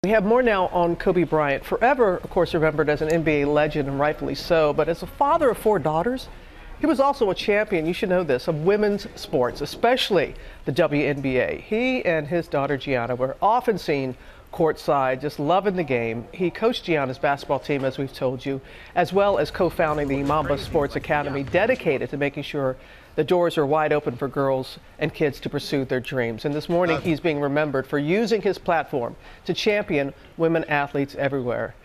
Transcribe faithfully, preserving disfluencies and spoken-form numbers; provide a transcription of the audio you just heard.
We have more now on Kobe Bryant, forever, of course, remembered as an N B A legend, and rightfully so. But as a father of four daughters, he was also a champion, you should know this, of women's sports, especially the W N B A. He and his daughter Gianna were often seen courtside, just loving the game. He coached Gianna's basketball team, as we've told you, as well as co-founding the Mamba Sports Academy, dedicated to making sure the doors are wide open for girls and kids to pursue their dreams. And this morning, he's being remembered for using his platform to champion women athletes everywhere.